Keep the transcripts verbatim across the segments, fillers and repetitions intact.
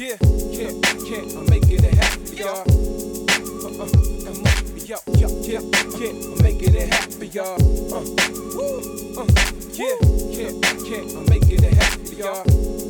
Yeah, yeah, yeah, I'm making it happen, y'all. Uh, uh, come on, yo, yo, yeah, yeah, I'm making it happen, y'all. Uh, woo, uh, yeah, yeah, yeah, I'm making it happen, y'all.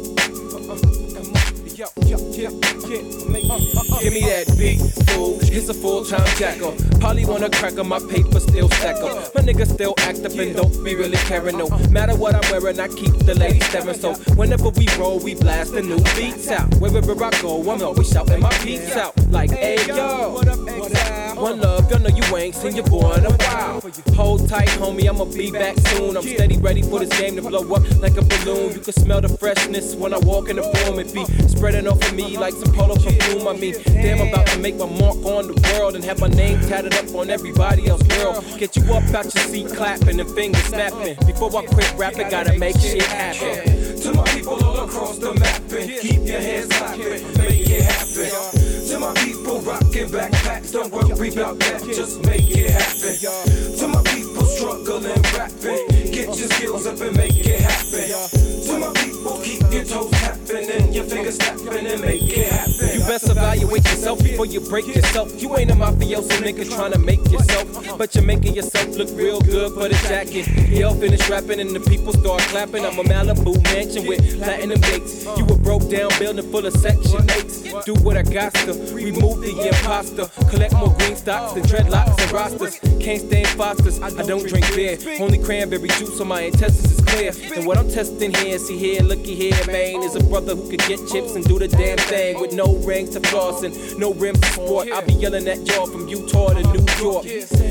Uh, uh, come on, yo, yo, yeah, yeah, I'm making it happen. Give me that beat, fool. It's a full-time jacker. Probably wanna crack on my paper, still stack up. My niggas still active and don't be really caring. No matter what I'm wearing, I keep the ladies staring. So whenever we roll, we blast the new beats out. Wherever I go, I'm always shouting my beats out. Like, hey yo, what up, Exile? One love, you know you ain't seen your boy in a while. Hold tight, homie, I'ma be back soon. I'm steady ready for this game to blow up like a balloon. You can smell the freshness when I walk in the room. It be spreading off of me like some polo perfume. I mean, damn, I'm about to make my mark on the world and have my name tatted up on everybody else's world. Get you up out your seat clapping and fingers snapping. Before I quit rapping, gotta make shit happen. To my people all across the map, and keep your hands clapping, make it happen. To my people rocking backpacks, don't worry about that, just make it happen. To my people struggling rapping, get your skills up and make it happen. To my people, keep your toes tapping and your fingers snapping and make it happen. You best evaluate yourself before you break yourself. You ain't a mafioso nigga trying to make yourself, but you're making yourself look real good for the jacket. Y'all finish rapping and the people start clapping. I'm a Malibu mansion with platinum gates. You a broke down building full of section eights. Do what I got to remove the imposter. Collect more green stocks than dreadlocks and rosters. Can't stand Fosters, I don't drink beer. Only cranberry juice on my intestines is clear. And what I'm testing here, see here, looky here, man, is a brother who could get chips and do the damn thing with no rings to floss and no rims to sport. I'll be yelling at y'all from Utah to New York.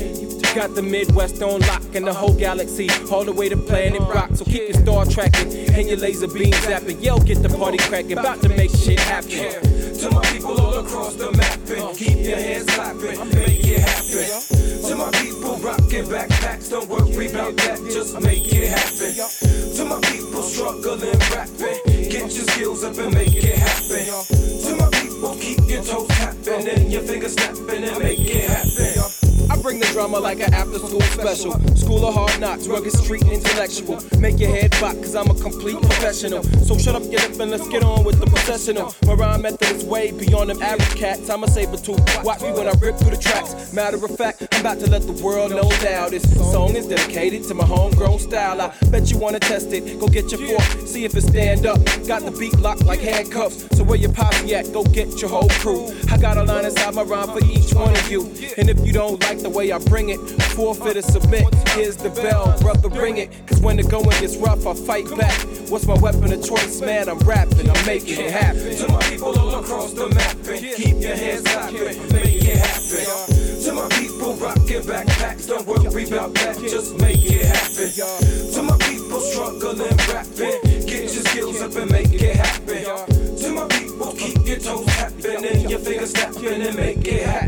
Got the Midwest on lock and the whole galaxy, all the way to Planet Rock. So keep your star tracking and your laser beam zapping. Yo, get the party cracking, about to make shit happen. To my people all across the map, and keep your hands clapping, make it happen. To my people rocking backpacks, don't worry about that, just make it happen. To my people struggling rapping, get your skills up and make it happen. To my people, keep your toes tapping and your fingers snapping and make it happen. I bring the drama like an after-school special. School of hard knocks, rugged street intellectual. Make your head pop, cause I'm a complete professional. So shut up, get up, and let's get on with the processional. My rhyme method is way beyond them average cats. I'm a saber tooth, watch me when I rip through the tracks. Matter of fact, I'm about to let the world know now. This song is dedicated to my homegrown style. I bet you wanna test it, go get your fork, see if it stand up. Got the beat locked like handcuffs, so where your posse at, go get your whole crew. I got a line inside my rhyme for each one of you. And if you don't like the way I bring it, forfeit or submit. Here's the bell, brother, ring it. Cause when the going gets rough, I fight back. What's my weapon of choice, man? I'm rapping, I'm making it happen. To my people all across the map, and keep your hands clapping, make it happen. To my people rocking backpacks, don't worry about that, just make it happen. To my people struggling rapping, get your skills up and make it happen. To my people, keep your toes tapping and your fingers snapping and make it happen.